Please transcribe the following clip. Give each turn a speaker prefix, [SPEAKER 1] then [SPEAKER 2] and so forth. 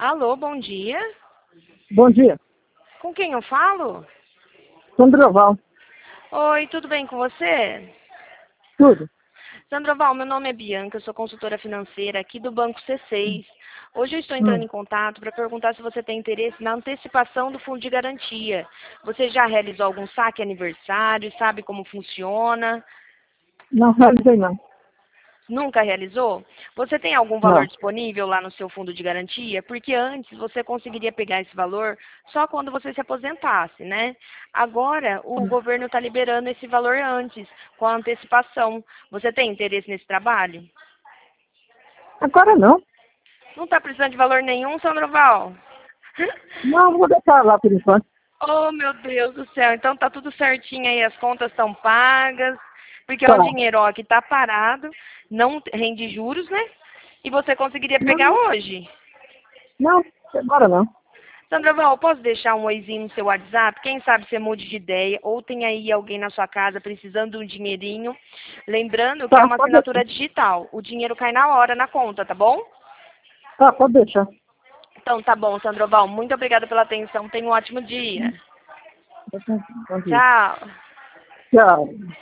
[SPEAKER 1] Alô, bom dia.
[SPEAKER 2] Bom dia,
[SPEAKER 1] Com quem eu falo?
[SPEAKER 2] Sandoval.
[SPEAKER 1] Oi, tudo bem com você?
[SPEAKER 2] Tudo.
[SPEAKER 1] Sandoval, meu nome é Bianca, eu sou consultora financeira aqui do Banco C6. Hoje eu estou entrando
[SPEAKER 2] Hum.
[SPEAKER 1] em contato para perguntar se você tem interesse na antecipação do fundo de garantia. Você já realizou algum saque aniversário? Sabe como funciona?
[SPEAKER 2] Não realizei não.
[SPEAKER 1] Nunca realizou? Você tem algum valor
[SPEAKER 2] Não.
[SPEAKER 1] disponível lá no seu fundo de garantia? Porque antes você conseguiria pegar esse valor só quando você se aposentasse, né? Agora o governo está liberando esse valor antes, com a antecipação. Você tem interesse nesse trabalho?
[SPEAKER 2] Agora não.
[SPEAKER 1] Não está precisando de valor nenhum, Sandroval?
[SPEAKER 2] Não, vou deixar lá por enquanto.
[SPEAKER 1] Oh, meu Deus do céu. Então tá tudo certinho aí, as contas estão pagas, porque é
[SPEAKER 2] Tá.
[SPEAKER 1] um dinheiro ó, que tá parado, não rende juros, né? E você conseguiria pegar
[SPEAKER 2] Não,
[SPEAKER 1] hoje.
[SPEAKER 2] não, agora não.
[SPEAKER 1] Sandoval, posso deixar um oizinho no seu WhatsApp? Quem sabe você mude de ideia ou tem aí alguém na sua casa precisando de um dinheirinho. Lembrando que é
[SPEAKER 2] Tá,
[SPEAKER 1] uma
[SPEAKER 2] pode deixar.
[SPEAKER 1] assinatura digital. O dinheiro cai na hora na conta, tá bom?
[SPEAKER 2] Tá, pode deixar.
[SPEAKER 1] Então tá bom, Sandroval. Muito obrigada pela atenção. Tenha um ótimo dia.
[SPEAKER 2] Bom dia.
[SPEAKER 1] Tchau.
[SPEAKER 2] Tchau.